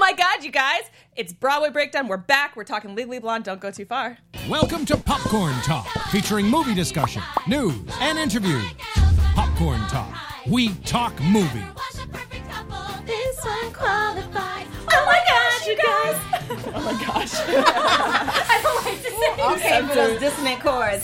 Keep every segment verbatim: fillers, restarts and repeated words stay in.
my God, you guys. It's Broadway Breakdown. We're back. We're talking Legally Blonde. Don't go too far. Welcome to Popcorn Talk, featuring movie discussion, news, and interviews. Popcorn Talk. We talk movies. This one qualifies. Oh my gosh, you guys. Oh my gosh. I don't like to say Okay, for those dissonant chords.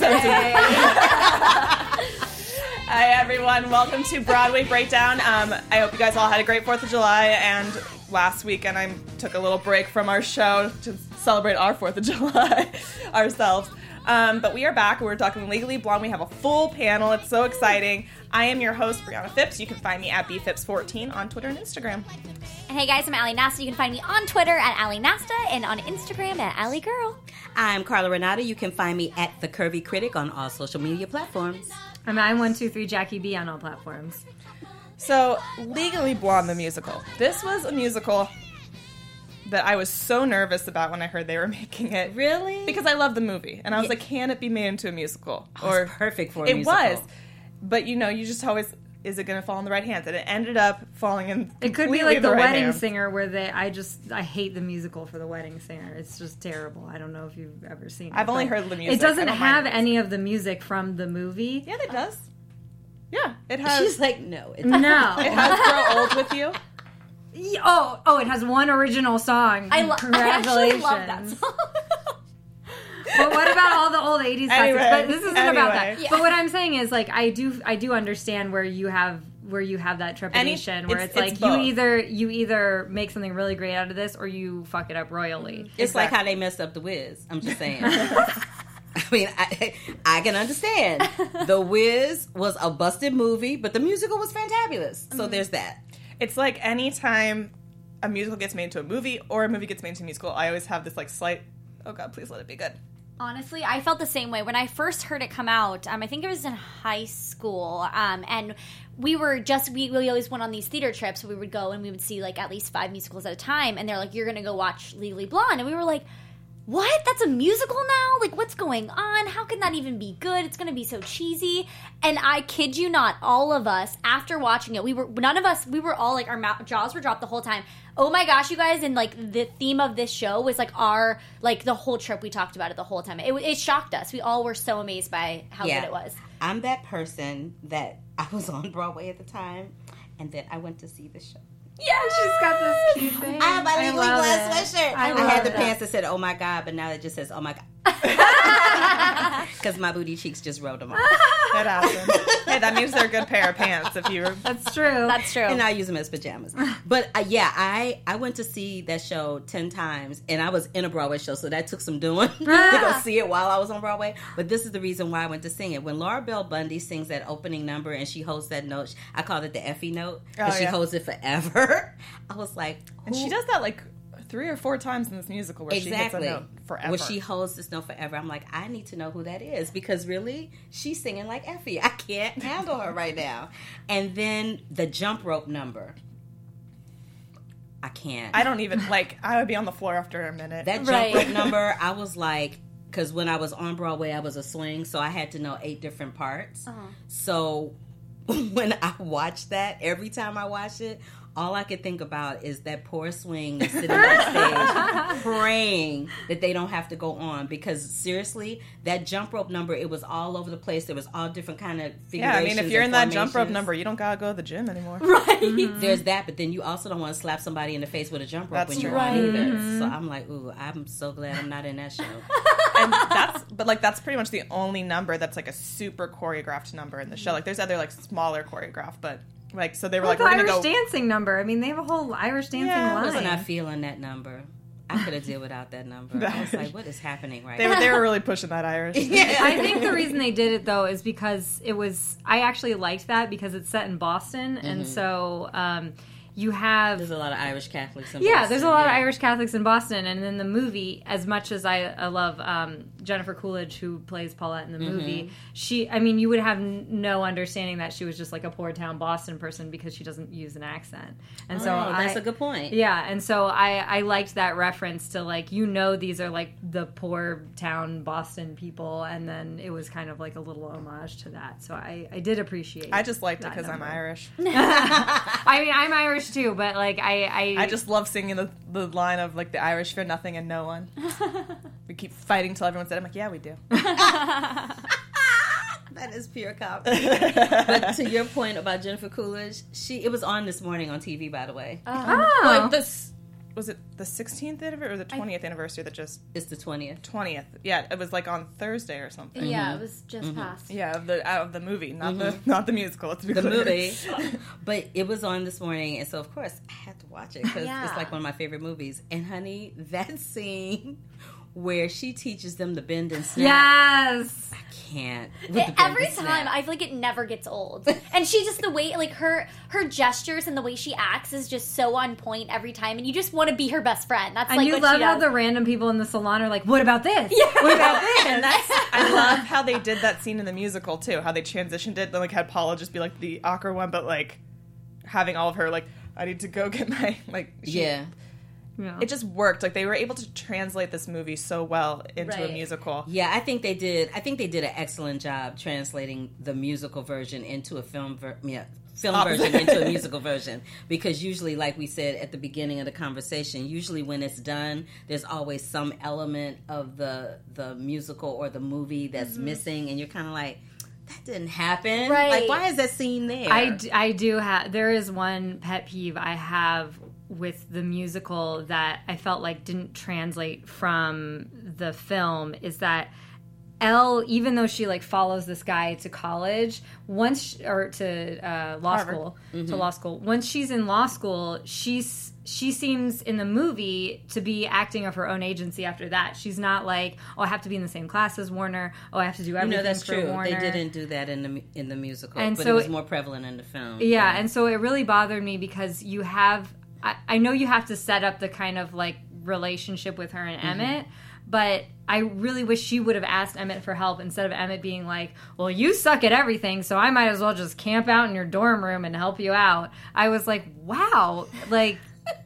Hi, everyone. Welcome to Broadway Breakdown. Um, I hope you guys all had a great fourth of July, and last weekend I took a little break from our show to celebrate our fourth of July ourselves. Um, but we are back. We're talking Legally Blonde. We have a full panel. It's so exciting. I am your host, Brianna Phipps. You can find me at b phipps fourteen on Twitter and Instagram. And hey guys, I'm Allie Nasta. You can find me on Twitter at Allie Nasta and on Instagram at Allie Girl. I'm Carla Renata. You can find me at The Curvy Critic on all social media platforms. I'm nine one two three Jackie B on all platforms. So, Legally Blonde, the musical. This was a musical that I was so nervous about when I heard they were making it. Really? Because I love the movie. And I was Yeah. like, can it be made into a musical? Oh, it's perfect for a it musical. was. But, you know, you just always, is it going to fall in the right hands? And it ended up falling in It could be completely like The right Wedding hands. Singer, where they, I just, I hate the musical for The Wedding Singer. It's just terrible. I don't know if you've ever seen it. I've only but heard the music. It doesn't I don't mind have the music. any of the music from the movie. Yeah, it does. Yeah, it has. She's like, no. It's No. It has Grow Old With You. Yeah, Oh, oh, it has one original song. I, lo- I Congratulations. actually love that song. But what about all the old eighties Anyway, classics? But this isn't about that. anyway. Yeah. But what I'm saying is, like, I do, I do understand where you have, where you have that trepidation, where it's- it's, it's like both. you either, you either make something really great out of this, or you fuck it up royally. It's like Exactly. how they messed up The Wiz. I'm just saying. I mean, I, I can understand. The Wiz was a busted movie, but the musical was fantabulous. So there's that. It's like anytime a musical gets made into a movie or a movie gets made into a musical, I always have this like slight, oh God, please let it be good. Honestly, I felt the same way. When I first heard it come out, um, I think it was in high school, um, and we were just, we, we always went on these theater trips. We would go and we would see like at least five musicals at a time, and they're like, you're going to go watch Legally Blonde. And we were like, what? That's a musical now? Like, what's going on? How can that even be good? It's going to be so cheesy. And I kid you not, all of us, after watching it, we were, none of us, we were all like, our mouth, jaws were dropped the whole time. Oh my gosh, you guys, and like the theme of this show was like our, like the whole trip, we talked about it the whole time. It, it shocked us. We all were so amazed by how Yeah. good it was. I'm that person that I was on Broadway at the time, and then I went to see the show. Yeah, she's got this cute thing. I have my Legally love Blonde it. sweatshirt. I I, love had the it. pants that said, oh my God, but now it just says, oh my God. Because my booty cheeks just rolled them off. That happens. Hey, that means they're a good pair of pants if you were. That's true. That's true. And I use them as pajamas. But uh, yeah, I, I went to see that show ten times, and I was in a Broadway show, so that took some doing to go see it while I was on Broadway. But this is the reason why I went to sing it. When Laura Bell Bundy sings that opening number and she holds that note, I call it the Effie note, and Oh, she yeah. holds it forever. I was like, And she who- does that like three or four times in this musical where Exactly. she hits a note forever. Where she holds this note forever. I'm like, I need to know who that is, because really, she's singing like Effie. I can't handle her right now. And then the jump rope number. I can't. I don't even, like, I would be on the floor after a minute. That jump Right. rope number, I was like, because when I was on Broadway, I was a swing, so I had to know eight different parts. Uh-huh. So when I watched that, every time I watch it, all I could think about is that poor swing sitting backstage praying that they don't have to go on, because seriously, that jump rope number, it was all over the place. There was all different kind of yeah, figurations. I mean, if you're in and that jump rope formations. number, you don't gotta go to the gym anymore. Right. There's that, but then you also don't want to slap somebody in the face with a jump rope That's when you're true. on Right. either. So I'm like, ooh, I'm so glad I'm not in that show. And that's, but like, that's pretty much the only number that's like a super choreographed number in the show. Like, there's other like smaller choreographed, but like, so they were like, the we're gonna Irish go. dancing number. I mean, they have a whole Irish dancing Yeah, line. I was not feeling that number. I could have did without that number. I was like, what is happening right They now? were, they were really pushing that Irish. I think the reason they did it though is because it was. I actually liked that because it's set in Boston, and so um, you have. There's a lot of Irish Catholics in Yeah, Boston, there's a lot of yeah. Irish Catholics in Boston, and in the movie, as much as I, I love um, Jennifer Coolidge, who plays Paulette in the movie, she, I mean, you would have n- no understanding that she was just like a poor town Boston person because she doesn't use an accent, and so Oh, that's I, a good point. Yeah, and so I, I liked that reference to like, you know, these are like the poor town Boston people, and then it was kind of like a little homage to that. So I, I did appreciate. I just liked it that because I'm number. Irish. I mean, I'm Irish Irish too, but like I, I, I just love singing the, the line of like the Irish fear nothing and no one. We keep fighting till everyone's dead. I'm like, yeah, we do. That is pure comedy. But to your point about Jennifer Coolidge, she it was on this morning on T V, by the way. oh, Well, this was it the sixteenth anniversary or the twentieth anniversary that just It's the twentieth. twentieth? Yeah, it was like on Thursday or something. Yeah, it was just past. Yeah, of the out of the movie, not the not the musical. Let's be The clear. movie. But it was on this morning, and so of course I had to watch it because Yeah. it's like one of my favorite movies. And honey, that scene where she teaches them to bend and snap, yes. I can't. With the bend Every and snap. time, I feel like it never gets old. And she just, the way, like, her her gestures and the way she acts is just so on point every time. And you just want to be her best friend. That's And like you what love she how does. the random people in the salon are like, "What about this? What about this?" And that's I love how they did that scene in the musical too. How they transitioned it, like had Paula just be like the awkward one, but like having all of her like, I need to go get my like. She, Yeah. Yeah. It just worked. Like they were able to translate this movie so well into a Right. musical. Yeah, I think they did. I think they did an excellent job translating the musical version into a film. Ver- yeah, film Opposite. version into a musical version. Because usually, like we said at the beginning of the conversation, usually when it's done, there's always some element of the the musical or the movie that's Mm-hmm. missing, and you're kind of like, that didn't happen. Right. Like, why is that scene there? I, d- I do have, there is one pet peeve I have with the musical that I felt like didn't translate from the film is that Elle, even though she like follows this guy to college, once sh- or to uh, law Harvard. school, to law school, once she's in law school, she's she seems in the movie to be acting of her own agency after that. She's not like, oh, I have to be in the same class as Warner. Oh, I have to do You everything know, that's for true. Warner. They didn't do that in the mu- in the musical, And but so it was it- more prevalent in the film. Yeah, and so it really bothered me because you have, I, I know you have to set up the kind of like relationship with her and Emmett, but I really wish she would have asked Emmett for help instead of Emmett being like, well, you suck at everything, so I might as well just camp out in your dorm room and help you out. I was like, wow, like,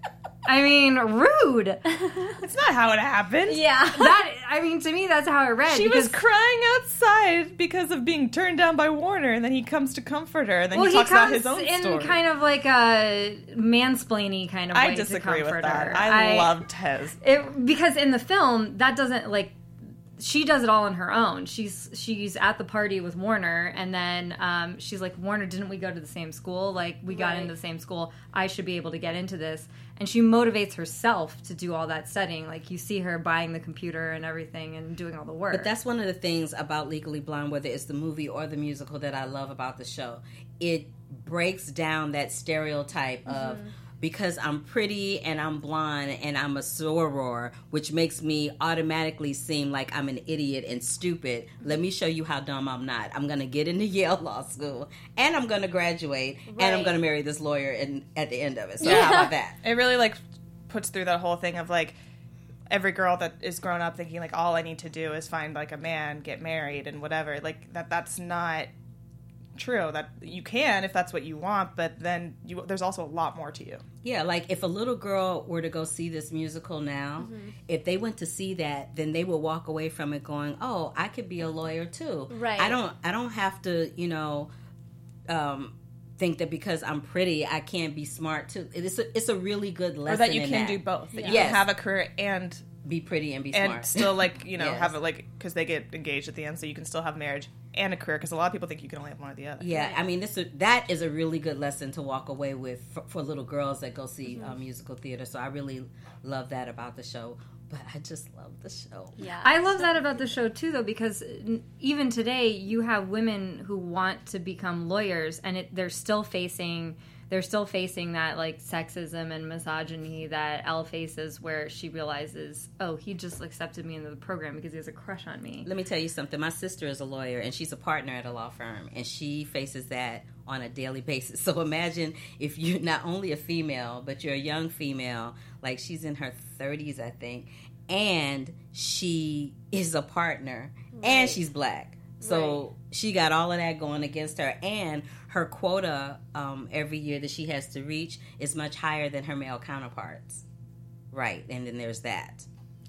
I mean, rude. It's not how it happened. Yeah. That, I mean, to me, that's how it read. She was because- crying outside because of being turned down by Warner, and then he comes to comfort her, and then well, he talks comes about his own in story. kind of like a mansplaining kind of way I to disagree with comfort that. her. I, love Tez. It, because in the film that doesn't like she does it all on her own. She's she's at the party with Warner, and then um, she's like, Warner, didn't we go to the same school? Like we got Right. into the same school. I should be able to get into this. And she motivates herself to do all that studying. Like you see her buying the computer and everything and doing all the work. But that's one of the things about Legally Blonde, whether it's the movie or the musical, that I love about the show. It breaks down that stereotype of because I'm pretty and I'm blonde and I'm a soror, which makes me automatically seem like I'm an idiot and stupid. Let me show you how dumb I'm not. I'm going to get into Yale Law School and I'm going to graduate and I'm Right. going to marry this lawyer in, at the end of it. So how about that? It really like puts through that whole thing of like every girl that is grown up thinking like all I need to do is find like a man, get married, and whatever. Like that. That's not true. That you can if that's what you want, but then you, there's also a lot more to you. Yeah, like if a little girl were to go see this musical now, if they went to see that, then they would walk away from it going, "Oh, I could be a lawyer too." Right. I don't. I don't have to, you know, um, think that because I'm pretty, I can't be smart too. It's a, it's a really good lesson. Or that you in can that. do both. That you Yes. can have a career and Be pretty and be and smart. still like you know Yes. have it like because they get engaged at the end, so you can still have marriage and a career. Because a lot of people think you can only have one or the other. Yeah, I mean, this is, that is a really good lesson to walk away with for, for little girls that go see Mm-hmm. uh, musical theater. So I really love that about the show. But I just love the show. Yeah. I love that about the show too, though, because n- even today you have women who want to become lawyers, and it, they're still facing they're still facing that like sexism and misogyny that Elle faces, where she realizes, oh, he just accepted me into the program because he has a crush on me. Let me tell you something. My sister is a lawyer, and she's a partner at a law firm, and she faces that on a daily basis. So imagine if you're not only a female, but you're a young female, like she's in her thirties, I think, and she is a partner, and she's black. So she got all of that going against her, and her quota um, every year that she has to reach is much higher than her male counterparts. Right, and then there's that.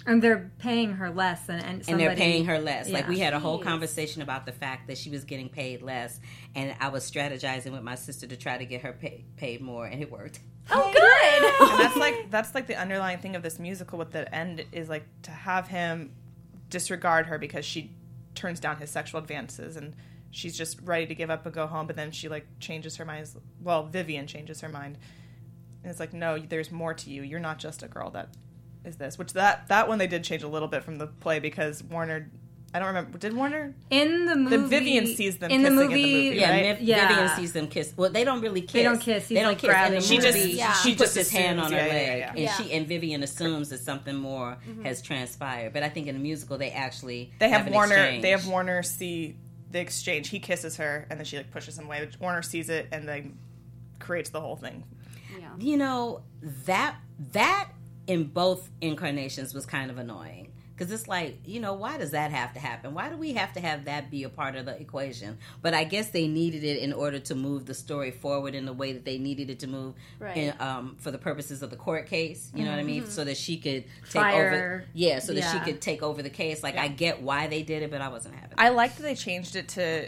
And they're paying her less than and, somebody, and they're paying her less. Yeah. Like we had a whole Jeez. conversation about the fact that she was getting paid less, and I was strategizing with my sister to try to get her pay, paid more, and it worked. Oh, good. And that's like that's like the underlying thing of this musical with the end is like to have him disregard her because she turns down his sexual advances and she's just ready to give up and go home, but then she like changes her mind. Well, Vivian changes her mind. And it's like, no, there's more to you. You're not just a girl that is this. Which that that one they did change a little bit from the play because Warner, I don't remember, did Warner? In the movie, The Vivian sees them in the kissing movie. in the movie, Yeah, right? Viv- Yeah. Vivian sees them kiss. Well, they don't really kiss. They don't kiss. He's, They don't like, kiss. In grabbing the She movie, just Yeah. she she puts just his hand assumes, on her yeah, leg, yeah, yeah, and yeah. she and Vivian assumes that something more has transpired. But I think in the musical they actually They have an Warner. exchange. They have Warner see the exchange. He kisses her, and then she like pushes him away. Warner sees it, and then creates the whole thing. You know, that that in both incarnations was kind of annoying. Because it's like, you know, why does that have to happen? Why do we have to have that be a part of the equation? But I guess they needed it in order to move the story forward in the way that they needed it to move Right. in, um, for the purposes of the court case. You know what I mean? So that she could take Fire. over. Yeah, so that she Yeah. could take over the case. Like, I get why they did it, but I wasn't having it. I like that they changed it to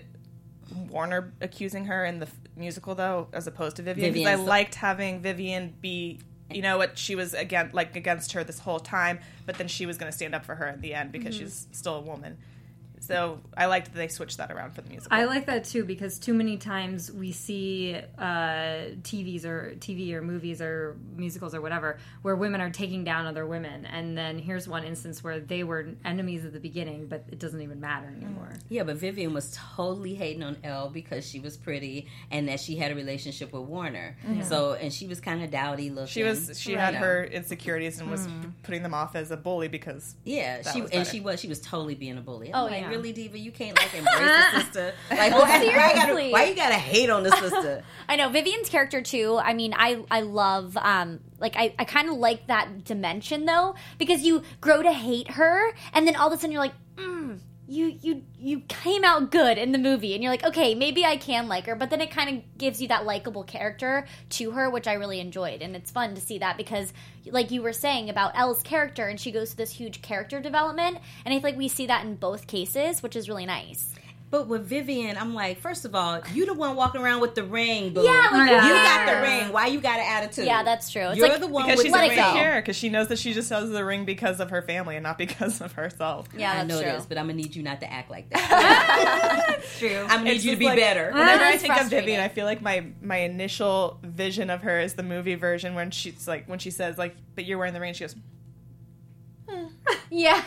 Warner accusing her in the f- musical, though, as opposed to Vivian. Because I Vivian's the- liked having Vivian be, you know, what she was again like against her this whole time, but then she was going to stand up for her at the end because she's still a woman. So I liked that they switched that around for the musical. I like that too because too many times we see uh, T Vs or T V or movies or musicals or whatever where women are taking down other women, and then here's one instance where they were enemies at the beginning, but it doesn't even matter anymore. Yeah, but Vivian was totally hating on Elle because she was pretty and that she had a relationship with Warner. So, and she was kind of dowdy looking. she was she Right. had her insecurities and was p- putting them off as a bully because Yeah, That she was and better. she was she was totally being a bully. I'm Oh, like, yeah. really, Diva, you can't like embrace the sister. Like, why, why, you gotta, Seriously. why you gotta hate on the sister? I know Vivian's character too. I mean, I I love um like I, I kind of like that dimension though because you grow to hate her and then all of a sudden you're like, mm, you you you came out good in the movie and you're like, okay, maybe I can like her, but then it kind of gives you that likable character to her, which I really enjoyed, and it's fun to see that because like you were saying about Elle's character and she goes through this huge character development, and I feel like we see that in both cases, which is really nice. But with Vivian, I'm like, first of all, you the one walking around with the ring, boo. Yeah, like, you who got the cares? ring. Why you got an attitude? Yeah, that's true. It's You're like- the one because with she's the let ring. it go. insecure because she knows that she just has the ring because of her family and not because of herself. Yeah, I that's know true. this, but I'm gonna need you not to act like that. True. I'm gonna need It's you to just be like- better. Whenever I It's think of frustrating. Vivian, I feel like my my initial vision of her is the movie version when she's like when she says like, "But you're wearing the ring." She goes, Yeah.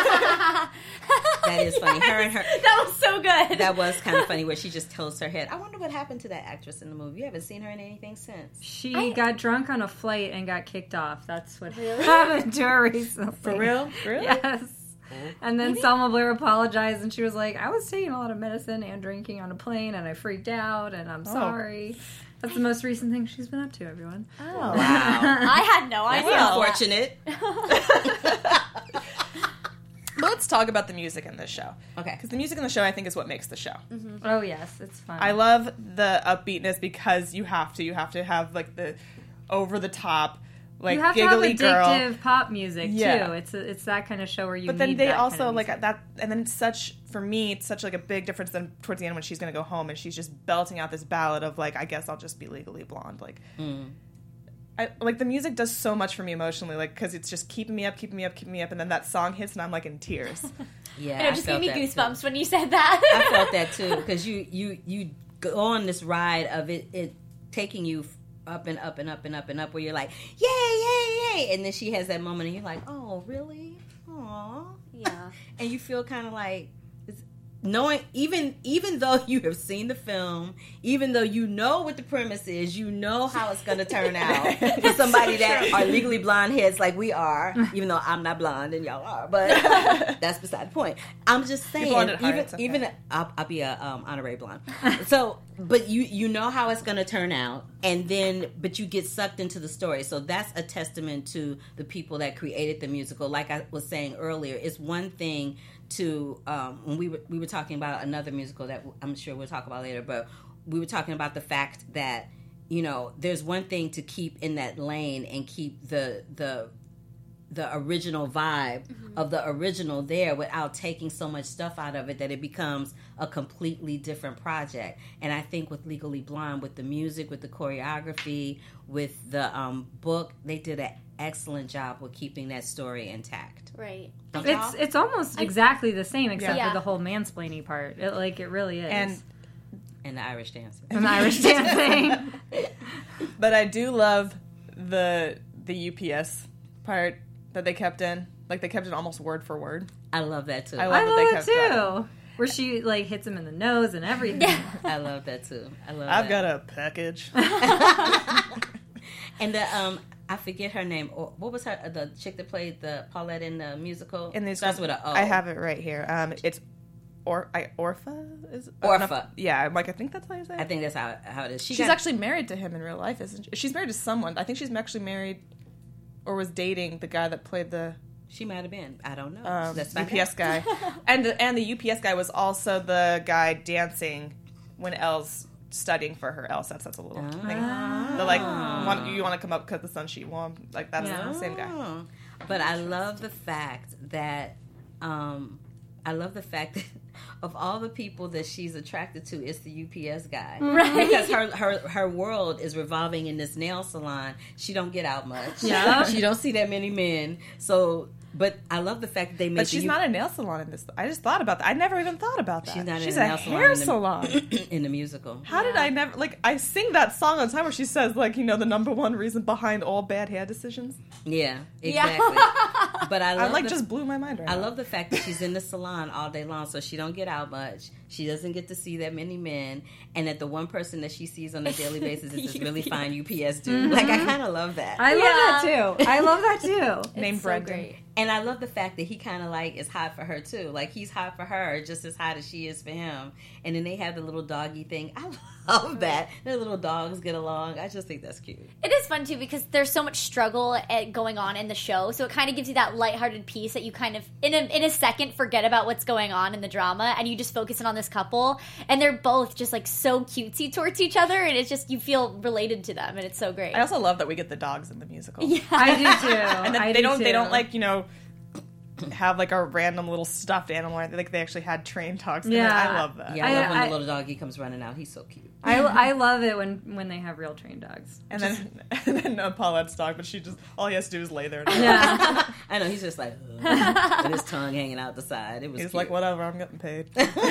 That is funny. Her and her. That was so good. That was kind of funny where she just tilts her head. I wonder what happened to that actress in the movie. You haven't seen her in anything since. She got drunk on a flight and got kicked off. That's what happened to her recently. "For real, really?" Yes. And then Selma Blair apologized, and she was like, I was taking a lot of medicine and drinking on a plane, and I freaked out, and I'm sorry. That's the most recent thing she's been up to, everyone. Oh, wow. I had no That's idea. unfortunate. But let's talk about the music in this show. Okay. Because the music in the show, I think, is what makes the show. Oh, yes, it's fun. I love the upbeatness because you have to. You have to have like the over the top, like you have to have giggly girl. addictive pop music, Yeah. too. It's a, it's that kind of show where you But then need they that also kind of like music. that, and then it's such for me, it's such like a big difference than towards the end when she's gonna go home and she's just belting out this ballad of like, I guess I'll just be legally blonde. Like, I, like the music does so much for me emotionally, like because it's just keeping me up, keeping me up, keeping me up, and then that song hits and I'm like in tears. Yeah, And it just gave felt me that, goosebumps too. when you said that. I felt that too because you you you go on this ride of it it taking you up and up and up and up and up where you're like yay yay yay, and then she has that moment and you're like, oh really, aw, Yeah. and you feel kind of like it's- knowing even even though you have seen the film, even though you know what the premise is, you know how it's going to turn out for somebody that are legally blonde heads like we are, even though I'm not blonde and y'all are, but that's beside the point. I'm just saying, blonde at heart, even it's okay. even I'll, I'll be a um, honorary blonde. So, but you you know how it's going to turn out, and then but you get sucked into the story. So that's a testament to the people that created the musical. Like I was saying earlier, it's one thing to um, when we were we were talking about another musical that I'm sure we'll talk about later, but we were talking about the fact that you know there's one thing to keep in that lane and keep the the the original vibe mm-hmm. of the original there without taking so much stuff out of it that it becomes a completely different project. And I think with Legally Blonde, with the music, with the choreography, with the um, book, they did an excellent job with keeping that story intact. Right. Don't It's y'all? it's almost exactly the same except Yeah. for the whole mansplaining part. It, like it really is. And And the Irish dancer. and the Irish dancing. but I do love the the U P S part that they kept in. Like they kept it almost word for word. I love that too. I I love I that love they it kept that. too. Where she like hits him in the nose and everything. love that too. I love I've that. got a package. And the um, I forget her name. Or what was her the chick that played the Paulette in the musical? In these starts with a O. I have it right here. Um, it's or I Orpha is Orpha. no, yeah, I'm like I think that's how you say it. I think that's how how it is. She she's got, actually married to him in real life, isn't she? She's married to someone. I think she's actually married or was dating the guy that played the She might have been. I don't know. um, Let's U find P S out. guy, and the, and the U P S guy was also the guy dancing when Elle's studying for her LSATs. That's a little thing. The like, want, you want to come up because the sun sheet warm. Like that's Yeah. the same guy. Oh. But I love the fact that um, I love the fact that of all the people that she's attracted to, it's the U P S guy, Right. Because her her her world is revolving in this nail salon. She don't get out much. Yeah. She don't see that many men. So, but I love the fact that they made. But the she's U- not a nail salon in this. I just thought about that. I never even thought about that. She's not in She's a a nail salon hair in the- salon. in the musical. How did I never like? I sing that song all the time where she says like, you know, the number one reason behind all bad hair decisions. Yeah, Yeah. exactly. But I love I like the, just blew my mind right I now. love the fact that she's in the salon all day long, so she don't get out much. She doesn't get to see that many men, and that the one person that she sees on a daily basis is this really fine U P S dude. Like I kind of love that. I love Yeah. that too. I love that too. Named It's so Brendan. great. And I love the fact that he kind of like is hot for her too. Like he's hot for her just as hot as she is for him. And then they have the little doggy thing. I love that. Their little dogs get along. I just think that's cute. It is fun too because there's so much struggle uh, going on in the show, so it kind of gives you that lighthearted piece that you kind of in a in a second forget about what's going on in the drama, and you just focus in on this couple, and they're both just like so cutesy towards each other, and it's just you feel related to them, and it's so great. I also love that we get the dogs in the musical. yeah. I do too. And then I they do don't they too. don't like, you know, have like a random little stuffed animal. I think they actually had trained dogs. in it. Yeah. I love that. Yeah, I, I- love when I- the little doggy comes running out. He's so cute. I, I love it when, when they have real trained dogs. And then and then uh, Paulette's dog, but she just all he has to do is lay there. And Yeah. I know, he's just like, "Ugh," with his tongue hanging out the side. It was He's cute. like, whatever, I'm getting paid.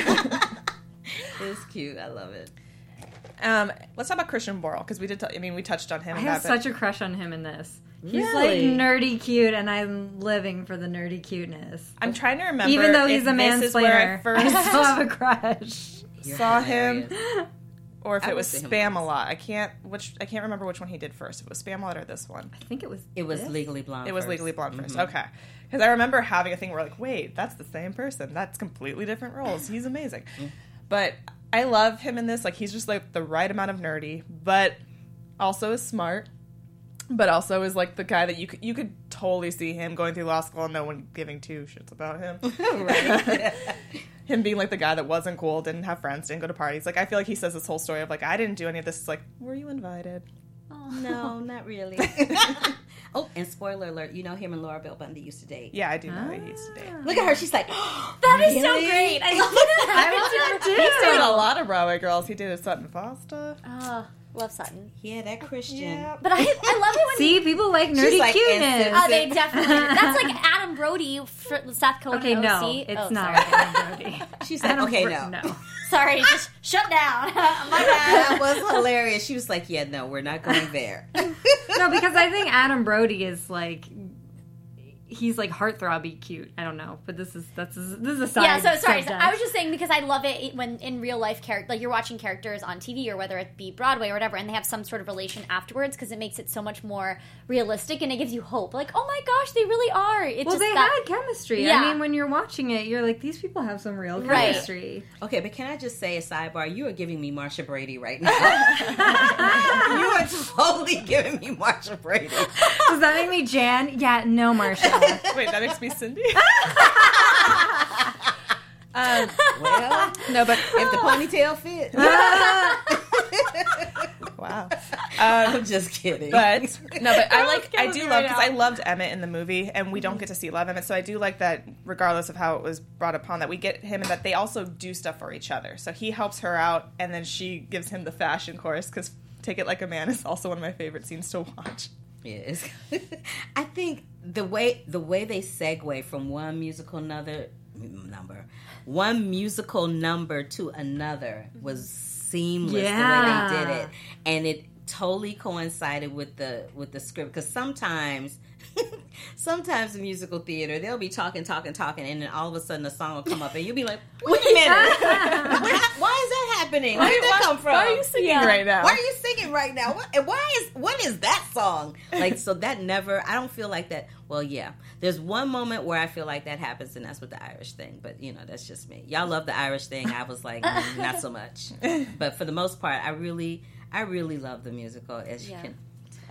It's cute. I love it. Um, let's talk about Christian Borle because we did. T- I mean, we touched on him. I and have that, but- such a crush on him in this. He's Really? like nerdy cute, and I'm living for the nerdy cuteness. I'm trying to remember. Even though he's if a this is where I mansplainer, first I still have a crush. You're saw him, hilarious. or if I it would was see him Spam a once. lot. I can't which I can't remember which one he did first. If it was Spam a lot or this one. I think it was. It was this? Legally Blonde. It was first. Legally Blonde first. Mhm. Okay, because I remember having a thing where like, wait, that's the same person. That's completely different roles. He's amazing, but I love him in this. Like he's just like the right amount of nerdy, but also is smart. But also is like the guy that you could you could totally see him going through law school and no one giving two shits about him. Right. Him being like the guy that wasn't cool, didn't have friends, didn't go to parties. Like I feel like he says this whole story of like I didn't do any of this. It's like, were you invited? No, not really. Oh, and spoiler alert, you know him and Laura Bell Bundy used to date. Yeah, I do know that he used to date. Look at her, she's like, That is so great. I love that. I love He's that dated too. a lot of Broadway girls. He did a Sutton Foster. Oh, love Sutton. yeah, that Christian. Yeah. But I, I love it when See, people like nerdy She's like cuteness. instant. Oh, they definitely. That's like Adam Brody, for South Cohen. Okay, no, O C. it's Oh, not. Sorry. Adam Brody. She's like, Adam okay, Bro- no. no. sorry, just shut down. My That bad. was hilarious. She was like, yeah, no, we're not going there. No, because I think Adam Brody is like, he's like heartthrobby cute. I don't know, but this is that's this is a side. Yeah, so sorry. So subject. I was just saying because I love it when in real life character, like you're watching characters on T V or whether it be Broadway or whatever, and they have some sort of relation afterwards because it makes it so much more realistic and it gives you hope. Like, oh my gosh, they really are. It's well, just they that, had chemistry. Yeah. I mean, when you're watching it, you're like, these people have some real Right. chemistry. Okay, but can I just say a sidebar? You are giving me Marsha Brady right now. You are totally giving me Marsha Brady. Does that make me Jan? Yeah, no, Marsha. Wait, that makes me Cindy. um, Well, no, but if the ponytail fit. wow. I'm just kidding. But no, but I like I killing do me love right because now. I loved Emmett in the movie, and we don't get to see love Emmett, so I do like that. Regardless of how it was brought upon, that we get him, and that they also do stuff for each other. So he helps her out, and then she gives him the fashion course. Because "Take It Like a Man" is also one of my favorite scenes to watch. Yes, I think the way the way they segue from one musical another number, one musical number to another was seamless. Yeah. The way they did it, and it totally coincided with the with the script. Because sometimes, sometimes in musical theater they'll be talking, talking, talking, and then all of a sudden a song will come up, and you'll be like, "Wait a minute, why, why is that happening? Where did that come from? Why are you singing right now? Why are you singing right now? What, and why is what is that song?" Like, so that never. I don't feel like that. Well, yeah, there's one moment where I feel like that happens, and that's with the Irish thing. But you know, that's just me. Y'all love the Irish thing. I was like, mm, not so much. But for the most part, I really, I really love the musical, as Yeah. you can tell.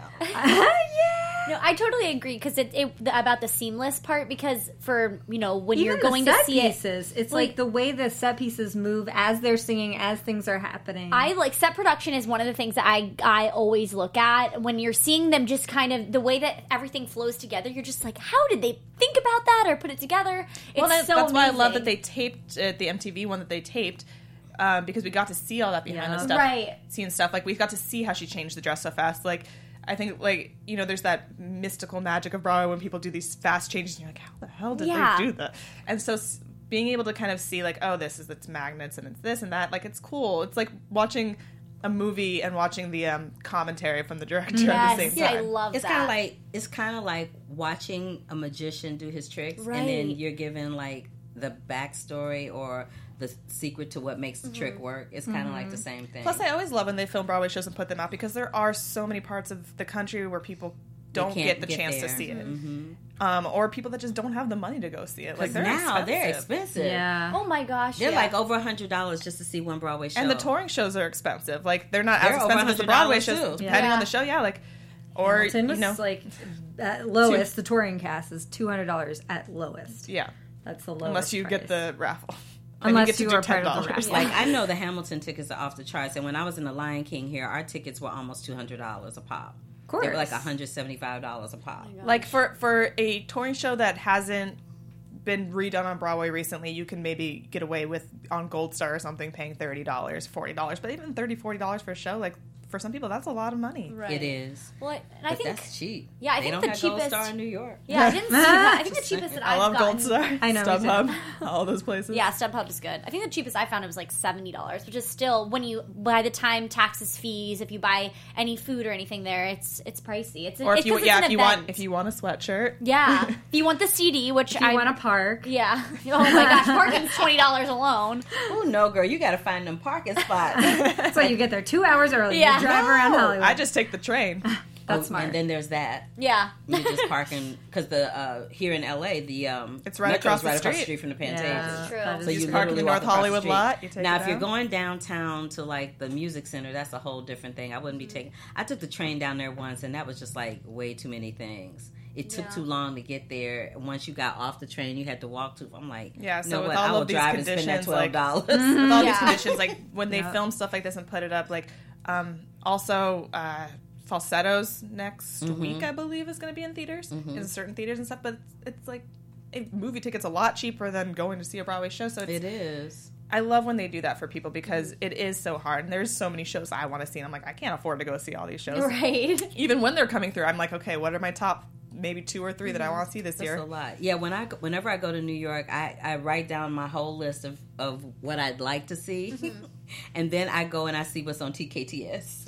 No, I totally agree because it, it about the seamless part. Because for you know when Even you're going the to set see pieces, it, it's like- like the way the set pieces move as they're singing, as things are happening. I like set production is one of the things that I I always look at when you're seeing them. Just kind of the way that everything flows together. You're just like, how did they think about that or put it together? It's Well, that, so that's why I love that amazing. they taped uh, the M T V one that they taped. Um, because we got to see all that behind Yeah. the stuff, Right. seeing stuff like we got to see how she changed the dress so fast. Like I think, like you know, there's that mystical magic of Broadway when people do these fast changes, and you're like, how the hell did Yeah. they do that? And so s- being able to kind of see like, oh, this is it's magnets and it's this and that, like it's cool. It's like watching a movie and watching the um, commentary from the director at the Yes, same time. I love It's that. kind of like it's kind of like watching a magician do his tricks, and then Right. you're given like the backstory or the secret to what makes the trick work. It's kind of like the same thing. Plus, I always love when they film Broadway shows and put them out because there are so many parts of the country where people don't can't get the get chance to there. see it, um, or people that just don't have the money to go see it. Like because they're now expensive. they're expensive. yeah. Oh my gosh, They're yeah. like over a hundred dollars just to see one Broadway show. And the touring shows are expensive. Like they're not They're as over expensive as the one hundred Broadway dollars shows, too. depending Yeah. on the show. Yeah, like or Hamilton you was know, like at lowest. The touring cast is two hundred dollars at lowest. yeah, That's the lowest. unless you get price. the raffle. Then Unless you, get to you do are part of the ten dollars. raffle. Like I know the Hamilton tickets are off the charts, and when I was in the Lion King here, our tickets were almost two hundred dollars a pop. Of course. They were like one hundred seventy-five dollars a pop. Like for for a touring show that hasn't been redone on Broadway recently, you can maybe get away with on Gold Star or something paying thirty dollars, forty dollars. But even thirty dollars, forty dollars for a show, like for some people, that's a lot of money. Right. It is. Well, and I But think that's cheap. Yeah, I they think don't the have cheapest- Gold Star in New York. yeah, I didn't see that. I think the cheapest that I I've love gotten, Gold Star, I know, me too. StubHub, all those places. Yeah, StubHub is good. I think the cheapest I found it was like seventy dollars, which is still when you by the time taxes, fees, if you buy any food or anything there, it's it's pricey. It's Or if it's you 'cause it's yeah, an if you event. want if you want a sweatshirt, yeah, if you want the C D, which If you I want to park. yeah. Oh my gosh, parking's twenty dollars alone. Oh no, girl, you got to find them parking spots. That's why you get there two hours early. Yeah. You drive around No. Hollywood. I just take the train. That's Oh, smart. And then there's that. Yeah, You're just parking because the uh, here in L A the um, It's right Metro's across the right across the street. street from the Pantages. Yeah, True. that is So You you just park in literally the walk North across Hollywood the street. lot, you take now, it if you're down. going downtown to like the music center, that's a whole different thing. I wouldn't be taking. I took the train down there once, and that was just like way too many things. It took Yeah. too long to get there. Once you got off the train, you had to walk to. I'm like, Yeah, you so know with what? all I will of these drive and spend that conditions, twelve like- dollars. With all these Yeah. conditions, like when they Yeah. film stuff like this and put it up, like um, also uh, Falsettos next Mm-hmm. week, I believe, is going to be in theaters, in certain theaters and stuff. But it's, it's like a movie ticket's a lot cheaper than going to see a Broadway show. So it's, It is. I love when they do that for people because it is so hard, and there's so many shows I want to see, and I'm like, I can't afford to go see all these shows. right. Even when they're coming through, I'm like, okay, what are my top maybe two or three that I want to see this That's year? a lot. Yeah, when I go- whenever I go to New York, I, I write down my whole list of, of what I'd like to see, and then I go and I see what's on T K T S.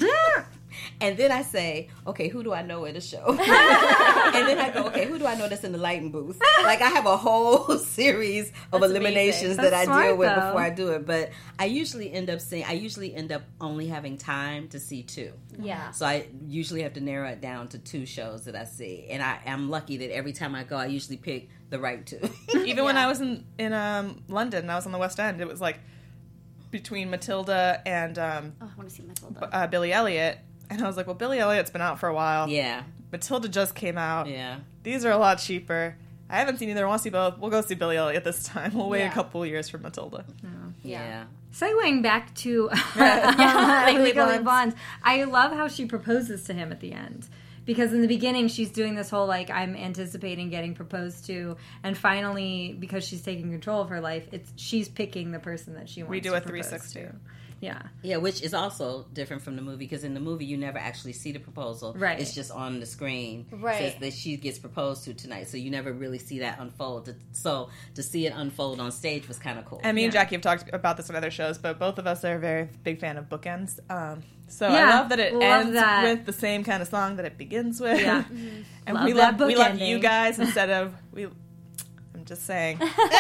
And then I say, okay, who do I know at a show? And then I go, okay, who do I know that's in the lighting booth? Like I have a whole series of That's eliminations amazing. that I That's deal smart, with though. before I do it. But I usually end up seeing, I usually end up only having time to see two. Yeah. So I usually have to narrow it down to two shows that I see. And I am lucky that every time I go, I usually pick the right two. Even when Yeah. I was in in um, London, and I was on the West End, it was like between Matilda and um, Oh, I want to see Matilda. uh, Billy Elliot, and I was like, well, Billy Elliot's been out for a while. Yeah, Matilda just came out. yeah. These are a lot cheaper. I haven't seen either. I want to see both. We'll go see Billy Elliot this time. We'll wait Yeah. a couple years for Matilda. Yeah. Segueing back to Yeah, Legally Legally Blonde. Blonde. I love how she proposes to him at the end. Because in the beginning, she's doing this whole, like, I'm anticipating getting proposed to. And finally, because she's taking control of her life, it's she's picking the person that she wants We do to a propose three sixty. to. Yeah. Yeah, which is also different from the movie, because in the movie you never actually see the proposal. Right. It's just on the screen. Right. Says that she gets proposed to tonight, so you never really see that unfold. So to see it unfold on stage was kind of cool. And me and Yeah. Jackie have talked about this on other shows, but both of us are a very big fan of bookends. Um, so Yeah, I love that it love ends that. with the same kind of song that it begins with. Yeah. And Love we that love we love bookending. you guys instead of we. I'm just saying.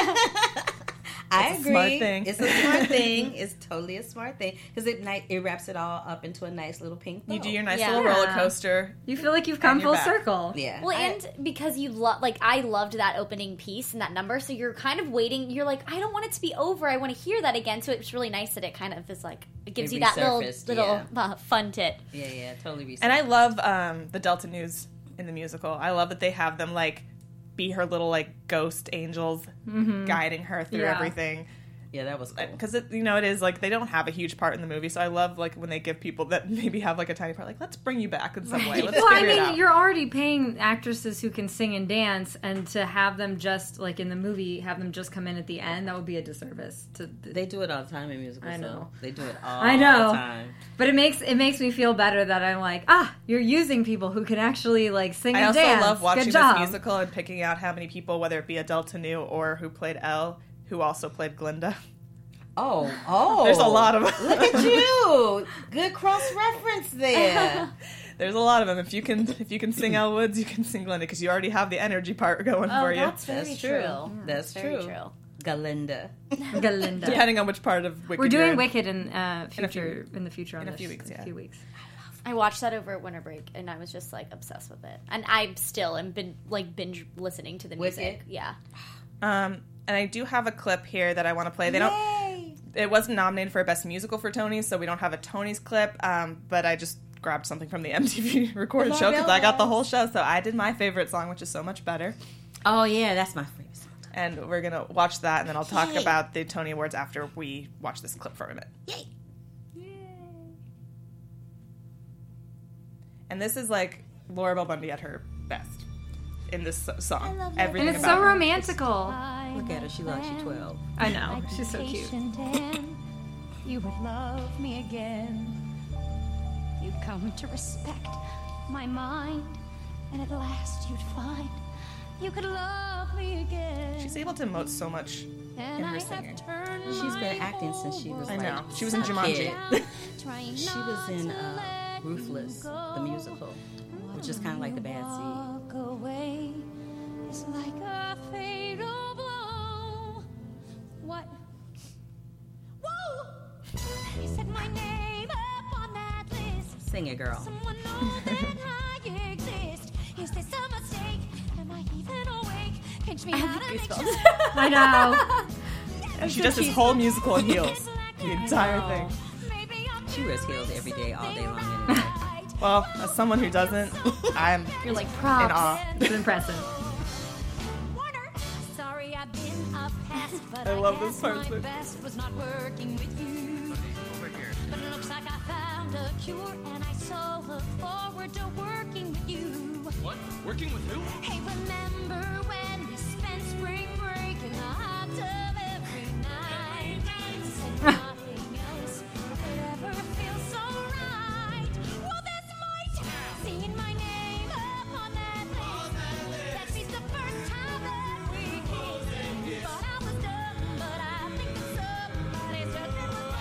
I It's a agree. smart thing. It's a smart thing. It's totally a smart thing because it ni- it wraps it all up into a nice little pink bow. You do your nice Yeah. little roller coaster. You feel like you've come And you're full back. circle. Yeah. Well, I- and because you love, like, I loved that opening piece and that number, so you're kind of waiting. You're like, I don't want it to be over. I want to hear that again. So it's really nice that it kind of is like, it gives It you that little, resurfaced, little uh, fun tit. yeah, yeah, totally. Reset. And I love um, the Delta News in the musical. I love that they have them like be her little like ghost angels guiding her through Yeah. everything. yeah, that was cool. Because it, you know, it is like they don't have a huge part in the movie, so I love like when they give people that maybe have like a tiny part, like let's bring you back in some way. Let's Well, I figure it mean, out. you're already paying actresses who can sing and dance, and to have them just, like in the movie, have them just come in at the end, that would be a disservice. To They do it all the time in musicals. I know. So they do it all I know. the time. But it makes it makes me feel better that I'm like, ah, you're using people who can actually like sing I and also dance. love watching Good this job. musical and picking out how many people, whether it be Adele Tanu or who played Elle, who also played Glinda. Oh, oh. There's a lot of them. Look at you. Good cross reference there. There's a lot of them. If you can, if you can sing Elle Woods, you can sing Glinda because you already have the energy part going Oh, for you. that's very That's true. true. That's very true. true. Galinda. Galinda. Depending on which part of Wicked We're you're doing in. Wicked in uh, In a few- future in the future on in a this- few weeks, in yeah. a few weeks. I watched that over at winter break, and I was just like obsessed with it. And I still am been like binge listening to the Wicked? music. Yeah. Um, and I do have a clip here that I want to play. They don't. It wasn't nominated for a Best Musical for Tony's, so we don't have a Tony's clip. Um, but I just grabbed something from the M T V recorded show because I got the whole show. So I did my favorite song, which is So Much Better. Oh, yeah, that's my favorite song. And we're gonna watch that, and then I'll talk Yay. about the Tony Awards after we watch this clip for a minute. Yay. And this is like Laura Bell Bundy at her best in this so- song. love Everything And it's about so her. romantical. Look at her. She like she twelve. I know. She's so cute. Patient and you would love me again. You'd come to respect my mind, and at last you'd find you could love me again. She's able to emote so much and in her I singing. have turned She's been my acting since she was I like know. She was in a Jumanji. kid. trying She was in uh, Ruthless, the musical, which is kind of like the Bad Seed. walk away. It's like a fatal blow. What? Whoa! You said my name up on that list. Sing it, girl. Someone knows that I exist. Is this a mistake? Am I even awake? Pinch me out and make sure. I know. And she does this whole musical in heels. The entire thing. Maybe I'm She wears heels every day, all day long. Anyway. right. Well, as someone who doesn't, I'm You're like in props. awe. It's impressive. Warner, sorry I've been a pest, but I I, love guess this part, my too. best was not working with you. But it looks like I found a cure, and I so look forward to working with you. What? Working with who? Hey, remember when we spent spring break in the hot tub every night? Said nothing else could ever feel so right. Well, this might seeing my name up on that list. That means the first time that we kissed. Thought I was done, but I think that somebody's just in my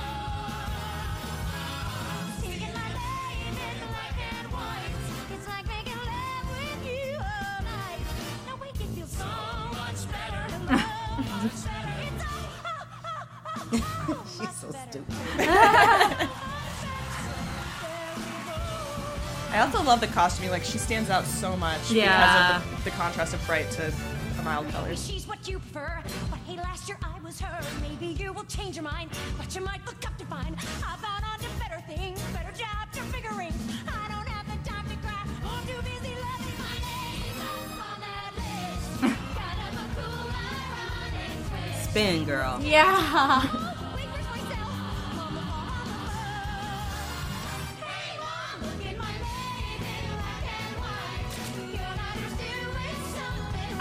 soul. Seeing my name in black and white. It's like making love with you all night. Now we can feel so much better. Much better. It's all, She's so stupid. I also love the costuming. Like, she stands out so much Yeah. because of the, the contrast of bright to the mild colors. she's what you prefer. But hey, last year I was her. Maybe you will change your mind, but you might look up to find I've gone on to better things, better jobs or bigger rings. I don't have the time to cry. I'm too busy loving my name up on that list. Kind of a cool, ironic twist. Spin, girl. Yeah. We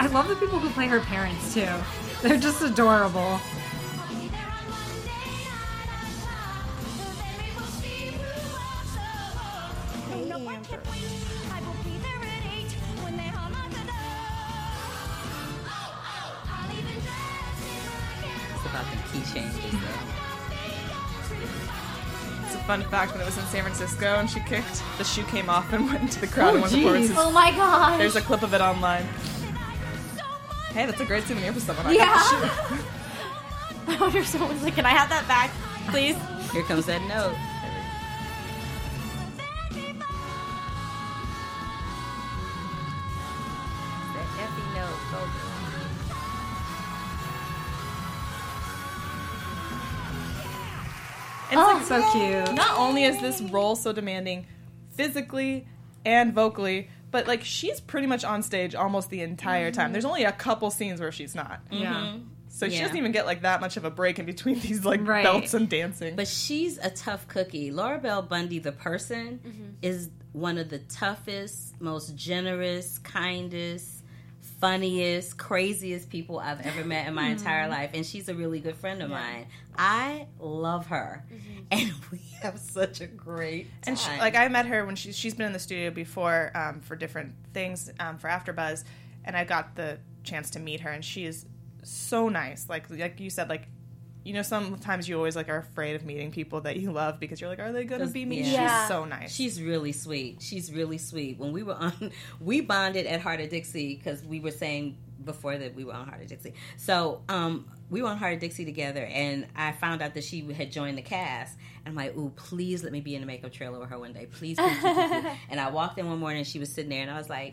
love the people who play her parents too. They're just adorable. It's about the key changes, though. It's a fun fact, when it was in San Francisco and she kicked, the shoe came off and went into the crowd Oh, and won the geez. performances. Oh my god. There's a clip of it online. Hey, that's a great souvenir for someone. I Yeah. got the shoe. I wonder if someone's like, can I have that back, please? Here comes that note. That effing note. Go. And Oh, it's like, So cute. not only is this role so demanding physically and vocally, but like she's pretty much on stage almost the entire time. There's only a couple scenes where she's not. Yeah. So she Yeah. doesn't even get like that much of a break in between these like Right. belts and dancing. But she's a tough cookie. Laura Bell Bundy, the person, is one of the toughest, most generous, kindest, funniest, craziest people I've ever met in my entire life. And she's a really good friend of mine. I love her. And we have such a great time. And she, like I met her when she's she's been in the studio before um, for different things um, for AfterBuzz, and I got the chance to meet her, and she is so nice. Like like you said, like you know sometimes you always like are afraid of meeting people that you love because you're like, are they gonna be me? Yeah. Yeah. She's so nice. She's really sweet. She's really sweet. When we were on, we bonded at Heart of Dixie because we were saying before that we were on Heart of Dixie. So um, we were on Heart of Dixie together, and I found out that she had joined the cast. And I'm like, ooh, please let me be in the makeup trailer with her one day. Please, please, please, please, please. And I walked in one morning, and she was sitting there, and I was like,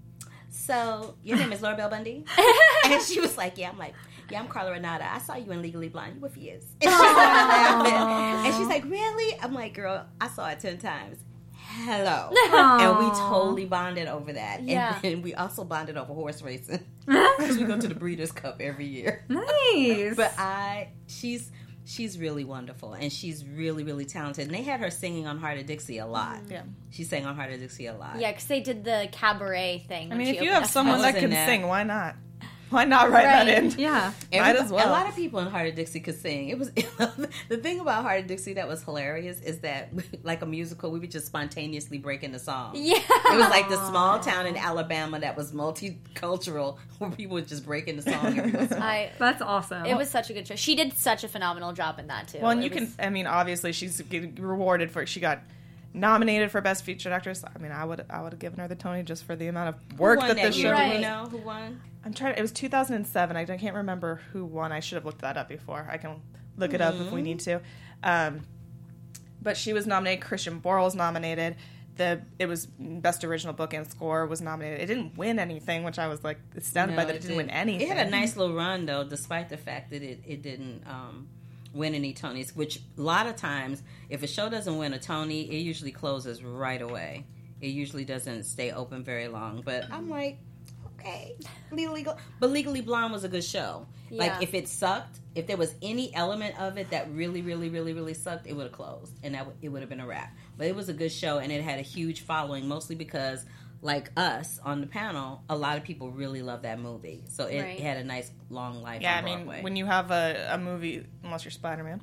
so your name is Laura Bell Bundy? And she was like, yeah. I'm like, yeah, I'm Carla Renata. I saw you in Legally Blonde. You were fierce. And she started laughing. And she's like, really? I'm like, girl, I saw it ten times. Hello. And we totally bonded over that. Yeah. And then we also bonded over horse racing. Because we go to the Breeders' Cup every year. Nice. But I, she's, she's really wonderful. And she's really, really talented. And they had her singing on Heart of Dixie a lot. Yeah. She sang on Heart of Dixie a lot. Yeah, because they did the cabaret thing. I when mean, she if you opened have up. someone I that was can in that. sing, why not? Why not write Right. that in? yeah. Might as well. A lot of people in Heart of Dixie could sing. It was the thing about Heart of Dixie that was hilarious is that, like a musical, we would just spontaneously break into song. Yeah. It was like the small town in Alabama that was multicultural, where people would just break into song. Every once in a while. I, That's awesome. it was such a good show. She did such a phenomenal job in that, too. Well, and It you was- can. I mean, obviously, she's getting rewarded for. She got nominated for Best Featured Actress. I mean, I would. I would have given her the Tony just for the amount of work Who that won this year? show. Do Right. you know who won? I'm trying. It was two thousand seven. I, I can't remember who won. I should have looked that up before. I can look it up if we need to. Um, but she was nominated. Christian Borle was nominated. The it was Best Original Book and Score was nominated. It didn't win anything, which I was like astounded No, by that it didn't win anything. It had a nice little run though, despite the fact that it, it didn't um, win any Tonys. Which a lot of times, if a show doesn't win a Tony, it usually closes right away. It usually doesn't stay open very long. But I'm like, okay, Legally, Go- but Legally Blonde was a good show. Yeah. Like if it sucked, if there was any element of it that really, really, really, really sucked, it would have closed, and that w- it would have been a wrap. But it was a good show, and it had a huge following, mostly because, like us on the panel, a lot of people really love that movie. So it, Right. it had a nice long life. Yeah, I on mean, Broadway. when you have a, a movie, unless you're Spider-Man,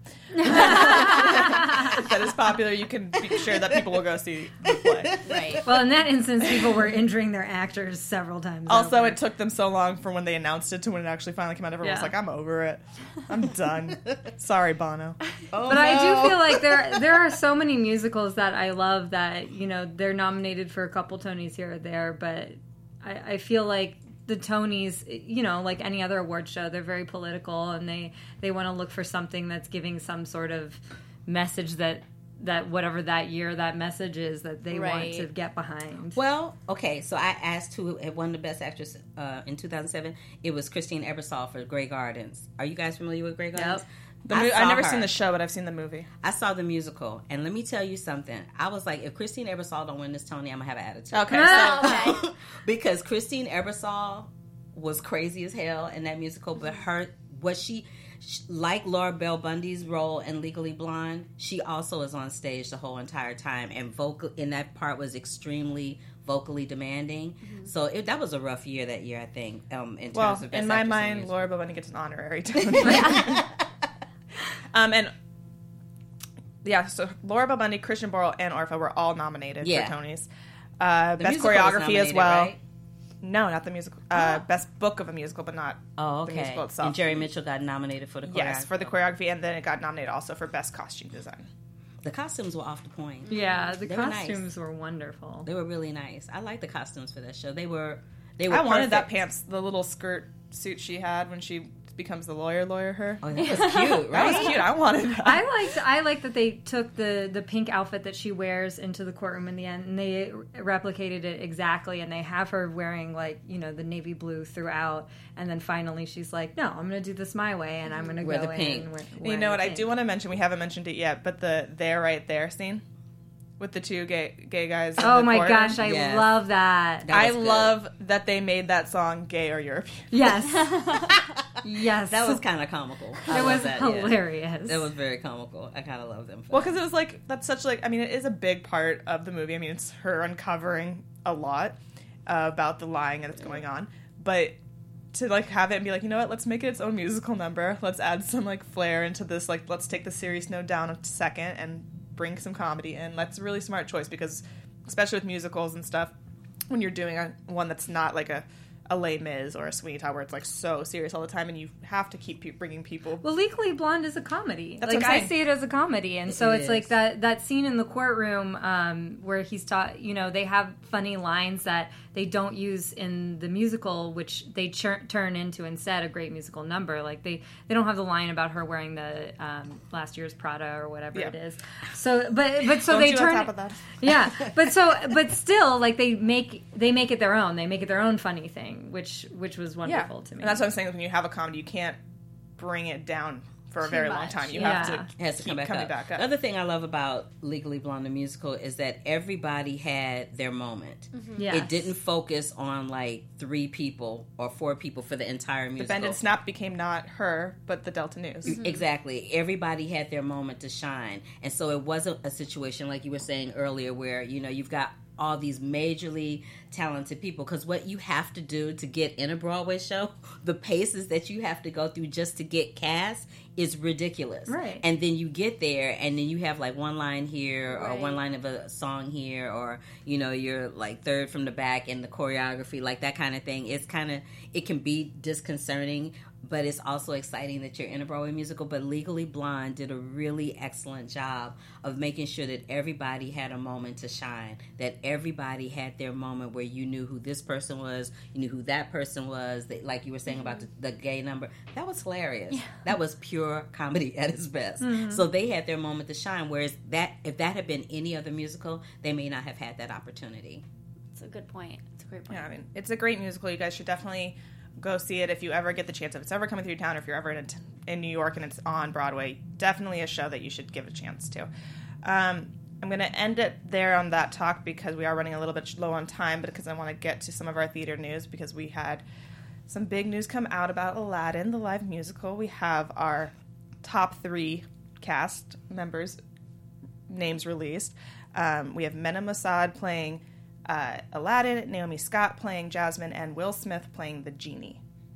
that is popular, you can be sure that people will go see the play. Right. Well, in that instance, people were injuring their actors several times. Also, over. it took them so long from when they announced it to when it actually finally came out. Everyone was Yeah. like, I'm over it. I'm done. Sorry, Bono. Oh, But I no. do feel like there there are so many musicals that I love that, you know, they're nominated for a couple Tonys here or there, but I, I feel like the Tonys, you know, like any other award show, they're very political and they, they want to look for something that's giving some sort of message that that whatever that year that message is that they Right. want to get behind. Well, okay, so I asked who had won the Best Actress uh, in two thousand seven. It was Christine Ebersol for Grey Gardens. Are you guys familiar with Grey Gardens? The I mo- saw I've never her. seen the show, but I've seen the movie. I saw the musical, and let me tell you something. I was like, if Christine Ebersol don't win this Tony, I'm gonna have an attitude. Okay, so Oh, okay. Because Christine Ebersol was crazy as hell in that musical, but her what she sh- like Laura Bell Bundy's role in Legally Blonde, she also is on stage the whole entire time, and vocal in that part was extremely vocally demanding. Mm-hmm. So it, that was a rough year that year, I think. Um, in terms well, of best in my actress mind, music. Laura Bobbini gets an honorary Tony. um, and yeah, so Laura Bobbini, Christian Borle, and Orpha were all nominated Yeah. for Tonys. Uh, The best musical was choreography as nominated, well. right? No, not the musical. Uh, Best book of a musical, but not Oh, the okay. musical itself. And Jerry Mitchell got nominated for the choreography. Yes, for the choreography, and then it got nominated also for best costume design. The costumes were off the point. Yeah, the They were nice. costumes were wonderful. They were really nice. I like the costumes for that show. They were, they were. I wanted that perfect. pants, the little skirt suit she had when she becomes the lawyer, lawyer her. Oh, that was cute, right? That was cute. I wanted that. I liked I liked that they took the the pink outfit that she wears into the courtroom in the end, and they replicated it exactly. And they have her wearing like you know the navy blue throughout, and then finally she's like, "No, I'm going to do this my way, and I'm going to Wear go the in pink. and wear, You wear know the what? I pink." do want to mention. We haven't mentioned it yet, but the "there, right there" scene with the two gay gay guys. in Oh the my courtroom. gosh, I Yes. love that. That I was good. love that they made that song "Gay or European." Yes, yes, That was kind of comical. I it love was that, yeah. hilarious. That was very comical. I kind of love them. For Well, that. because it was like that's such like I mean, it is a big part of the movie. I mean, it's her uncovering a lot uh, about the lying that's going on, but to like have it and be like, you know what, let's make it its own musical number. Let's add some like flair into this. Like, let's take the serious note down a second and bring some comedy in. That's a really smart choice because, especially with musicals and stuff, when you're doing a, one that's not like a a Les Mis or a Sweeney Todd where it's like so serious all the time and you have to keep pe- bringing people. Well, Legally Blonde is a comedy. That's like what I'm I saying. see it as a comedy, and so It it's is. like that that scene in the courtroom um, where he's taught. You know, they have funny lines that they don't use in the musical, which they chur- turn into instead a great musical number. Like they they don't have the line about her wearing the um, last year's Prada or whatever Yeah. it is. So, but but so Don't they you turn on top of that. yeah, but so but still like they make they make it their own. They make it their own funny thing, which which was wonderful to me. And that's what I'm saying. When you have a comedy, you can't bring it down for a very long much, time. You yeah. have to It has to keep come back coming up. back up. The other thing I love about Legally Blonde the musical is that everybody had their moment. Yes. It didn't focus on like three people or four people for the entire The musical. Bend and Snap became not her, but the Delta News. Exactly. Everybody had their moment to shine. And so it wasn't a situation like you were saying earlier where, you know, you've got all these majorly talented people, because what you have to do to get in a Broadway show, the paces that you have to go through just to get cast is ridiculous. Right. And then you get there and then you have like one line here or Right. one line of a song here, or, you know, you're like third from the back in the choreography, like that kind of thing. It's kind of, it can be disconcerting, but it's also exciting that you're in a Broadway musical. But Legally Blonde did a really excellent job of making sure that everybody had a moment to shine, that everybody had their moment where you knew who this person was, you knew who that person was, that, like you were saying about the, the gay number. That was hilarious. That was pure comedy at its best. So they had their moment to shine, whereas that if that had been any other musical, they may not have had that opportunity. It's a good point. It's a great point. Yeah, I mean, it's a great musical. You guys should definitely go see it if you ever get the chance. If it's ever coming through town, or if you're ever in, in New York and it's on Broadway, definitely a show that you should give a chance to. Um, I'm going to end it there on that talk because we are running a little bit low on time, but because I want to get to some of our theater news because we had some big news come out about Aladdin, the live musical. We have our top three cast members' names released. Um, we have Mena Massoud playing uh, Aladdin, Naomi Scott playing Jasmine, and Will Smith playing the genie.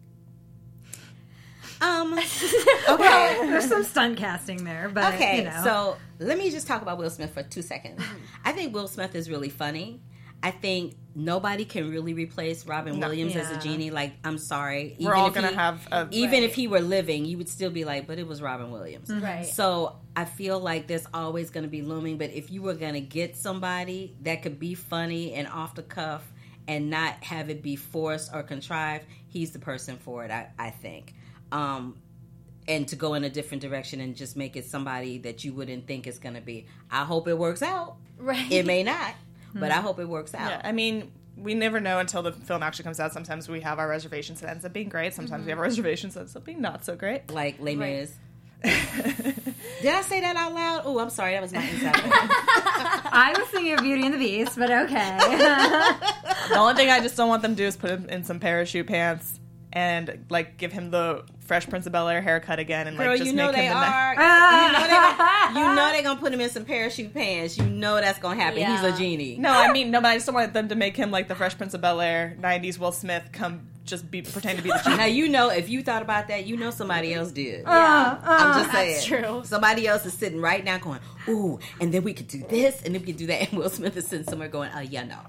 Um, okay. There's some stunt casting there, but Okay, you know. so let me just talk about Will Smith for two seconds. I think Will Smith is really funny. I think nobody can really replace Robin No. Williams as a Yeah. genie. Like, I'm sorry. We're all if gonna he- have a- even Right. if he were living, you would still be like, but it was Robin Williams. Right. So I feel like there's always going to be looming. But if you were going to get somebody that could be funny and off the cuff and not have it be forced or contrived, he's the person for it. I, I think. Um, and to go in a different direction and just make it somebody that you wouldn't think it's going to be. I hope it works out. Right. It may not, but I hope it works out. Yeah, I mean, we never know until the film actually comes out. Sometimes we have our reservations and it ends up being great. Sometimes we have our reservations and it ends up being not so great. Like Les Right. Mis. Did I say that out loud? Oh, I'm sorry. That was my inside. I was thinking of Beauty and the Beast, but okay. The only thing I just don't want them to do is put him in some parachute pants and like give him the Fresh Prince of Bel-Air haircut again, and like Girl, just you know make they him the are. you know they. You know they're gonna put him in some parachute pants. You know that's gonna happen. Yeah. He's a genie. No, I mean no, but I just don't want them to make him like the Fresh Prince of Bel-Air nineties Will Smith. Come just be pretend to be the genie. Now you know if you thought about that, you know somebody else did. Uh, I'm just saying. That's true. Somebody else is sitting right now going, ooh, and then we could do this, and then we could do that. And Will Smith is sitting somewhere going, oh, yeah, no.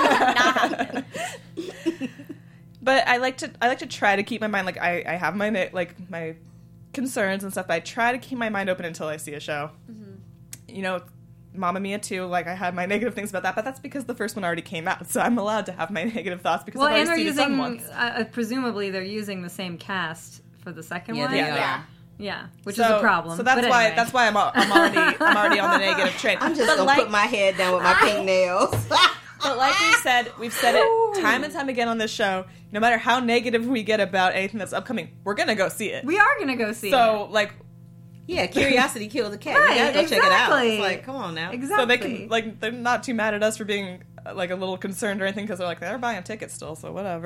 But I like to I like to try to keep my mind like I, I have my like my concerns and stuff. But I try to keep my mind open until I see a show. Mm-hmm. You know, Mamma Mia too. Like I had my negative things about that, but that's because the first one already came out, so I'm allowed to have my negative thoughts because well, I've and already they're seen it using, once. uh, presumably they're using the same cast for the second Yeah, one. they Yeah. are. Yeah. Yeah, which So- is a problem. So that's But why anyway. that's why I'm al- I'm already I'm already on the negative train. I'm just but going like, to put my head down with my pink nails. But like we said, we've said it time and time again on this show. No matter how negative we get about anything that's upcoming, we're gonna go see it. we are gonna go see So it. like, Yeah, curiosity killed the cat. Right, You gotta go check it out. exactly. It's like, come on now. Exactly. so they can like they're not too mad at us for being uh, like a little concerned or anything because they're like they're buying tickets still, so whatever.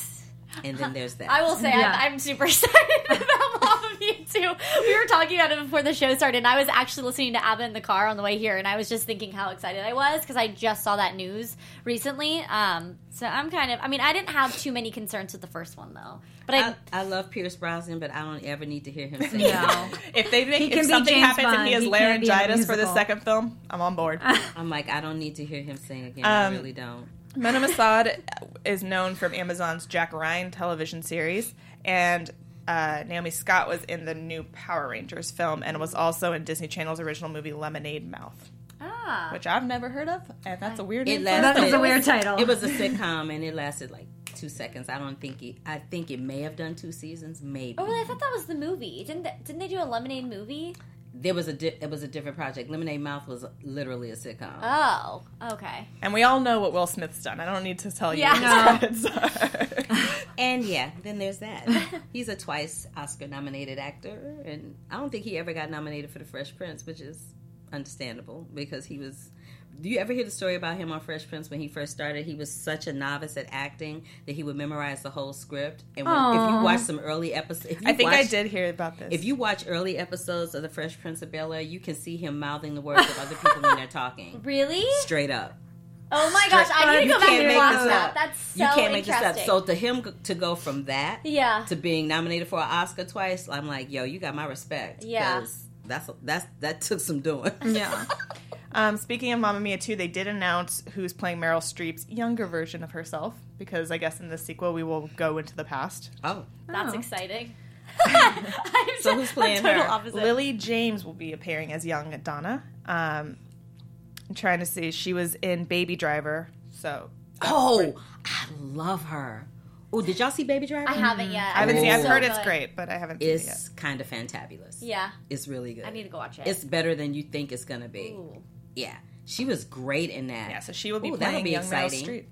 And then there's that. I will say Yeah. I'm, I'm super excited about Mamma Mia too. We were talking about it before the show started, and I was actually listening to ABBA in the car on the way here, and I was just thinking how excited I was because I just saw that news recently. Um, so I'm kind of, I mean, I didn't have too many concerns with the first one though, but I, I, I love Pierce Brosnan, but I don't ever need to hear him say No. If they make He can if be something James happens and Bond. he has He can't be in a laryngitis for the musical. second film, I'm on board. I'm like, I don't need to hear him sing again. Um, I really don't. Mena Massoud is known from Amazon's Jack Ryan television series, and uh, Naomi Scott was in the new Power Rangers film and was also in Disney Channel's original movie Lemonade Mouth, ah, which I've never heard of, and that's a weird It name. lasted. That is a weird title. It was a sitcom, and it lasted like two seconds. I don't think it. I think it may have done two seasons, maybe. oh, I thought that was the movie. Didn't they, didn't they do a Lemonade movie? There was a di- it was a different project. Lemonade Mouth was literally a sitcom. Oh, okay. And we all know what Will Smith's done. I don't need to tell you Yeah. what his credits are. And yeah, then there's that. He's a twice Oscar nominated actor, and I don't think he ever got nominated for The Fresh Prince, which is understandable because he was. Do you ever hear the story about him on Fresh Prince when he first started? He was such a novice at acting that he would memorize the whole script. And when, if you Aw. watch some early episodes, I think I did hear about this. If you watch early episodes of The Fresh Prince of Bel-Air, you can see him mouthing the words of other people when they're talking. Really? Straight up. Oh my gosh, I need to You go back can't and make watch this that. up. That's so You can't make this up. interesting. So to him g- to go from that yeah. to being nominated for an Oscar twice, I'm like, yo, you got my respect. Yeah. 'Cause That's that's that took some doing. Yeah. Um, speaking of Mamma Mia two, they did announce who's playing Meryl Streep's younger version of herself, because I guess in the sequel we will go into the past. Oh, That's Oh. exciting. I'm So just who's playing a total her? opposite. Lily James will be appearing as young Donna. Um, I'm trying to see. She was in Baby Driver, so oh, I love her. Oh, did y'all see Baby Driver? I haven't yet. I haven't Oh. seen. I've So heard it's good. great, but I haven't seen it yet. It's kind of fantabulous. Yeah, It's really good. I need to go watch it. It's better than you think it's gonna be. Ooh. Yeah, she was great in that. Yeah, so she will be Ooh, that'll playing be young exciting. Meryl Streep.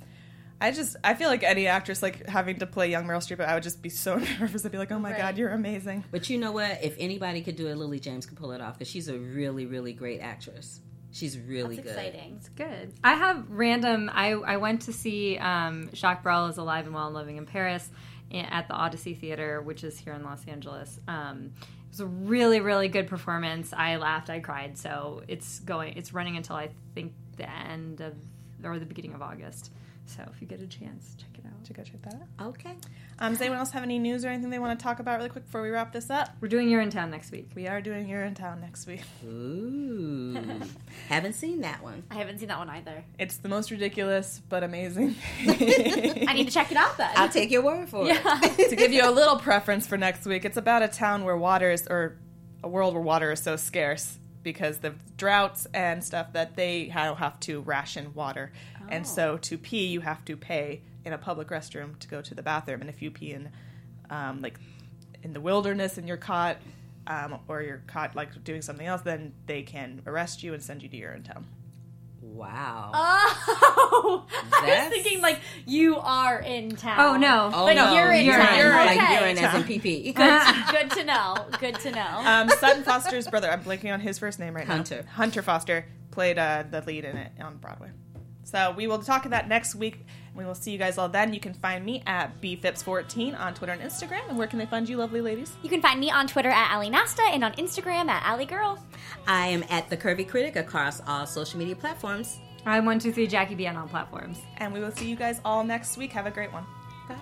I just, I feel like any actress like having to play young Meryl Streep, I would just be so nervous. I'd be like, oh my Right. god, you're amazing. But you know what? If anybody could do it, Lily James could pull it off because she's a really, really great actress. She's really That's good. exciting. Good. I have random. I, I went to see um, Jacques Brel is Alive and Well and Living in Paris at the Odyssey Theater, which is here in Los Angeles. Um, it was a really, really good performance. I laughed, I cried. So it's going. It's running until I think the end of or the beginning of August. So if you get a chance, check it out. To go check that out. Okay. Um, does anyone else have any news or anything they want to talk about really quick before we wrap this up? We're doing You're in Town next week. We are doing You're in Town next week. Ooh. Haven't seen that one. I haven't seen that one either. It's the most ridiculous but amazing. I need to check it out then. I'll take your word for Yeah. it. To give you a little preference for next week, it's about a town where water is, or a world where water is so scarce because of droughts and stuff that they ha- have to ration water. And so to pee, you have to pay in a public restroom to go to the bathroom. And if you pee in, um, like, in the wilderness and you're caught, um, or you're caught, like, doing something else, then they can arrest you and send you to Urine Town. Wow. Oh, I was That's- thinking like you are in town. Oh no! Oh, Like no. urine urine, time. like Okay. urine as in pee pee. Good, good to know. Good to know. Um, Sutton Foster's brother, I'm blanking on his first name right Hunter. now. Hunter Foster played uh, the lead in it on Broadway. So we will talk about that next week. We will see you guys all then. You can find me at b phips fourteen on Twitter and Instagram. And where can they find you, lovely ladies? You can find me on Twitter at Ali Nasta and on Instagram at Ali Girl. I am at The Curvy Critic across all social media platforms. I'm one two three Jackie B N on platforms. And we will see you guys all next week. Have a great one. Bye.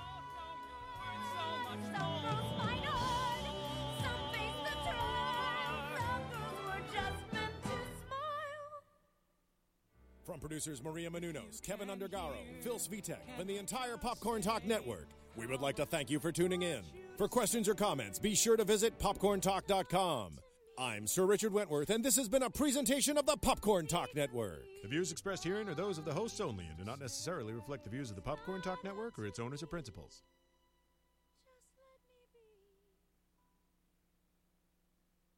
From producers Maria Menounos, Kevin Undergaro, Phil Svitek, and the entire Popcorn Talk Network, we would like to thank you for tuning in. For questions or comments, be sure to visit popcorn talk dot com. I'm Sir Richard Wentworth, and this has been a presentation of the Popcorn Talk Network. The views expressed herein are those of the hosts only and do not necessarily reflect the views of the Popcorn Talk Network or its owners or principals.